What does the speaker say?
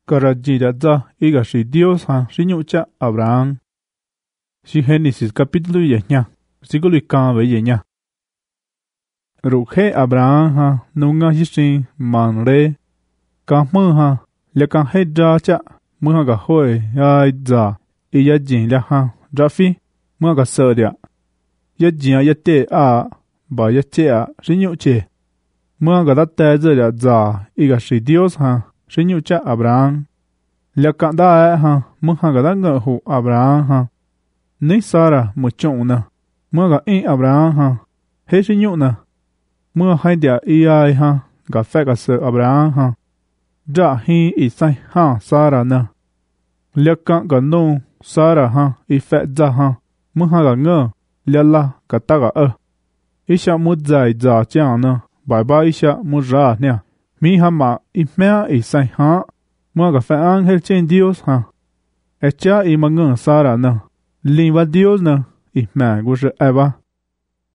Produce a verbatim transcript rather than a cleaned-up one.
Carajiraza iga si Dios ha siñucha Abraham. Si Génesis capítulo yeña, versículo ikan ve yeña. Rukhe Abraham ha nunga yisin manre. Kamơ ha lekan hedra cha mơ ga hoi ai za iya jin la ha rafi mơ ga sơ dia. Ya jin ya te a ba ya che a siñuche. Mơ ga da te ze ya za iga si Dios ha siñucha Abraham. Lekan da ha mơ ha ga da ngơ hu Abraham ha. Ni Sara mo chong na. Mơ ga in Abraham ha. He siñu na. Mơ hai dia ia ha ga fe ga sơ Abraham ha. Ra hi i sai ha Sara na. Lekan ga no Sara ha i fe za ha. Mơ ha ga ngơ. Lia la ga ta ga ơ. Isha mu zai za chang na. Bai ba isha mu ra nea. Mi ha ma i mea i sai ha. Mơ ga fe angel chen Dios ha. E cha i ma ngơ Sara na. Linh va Dios na. I mea gu shi Eva.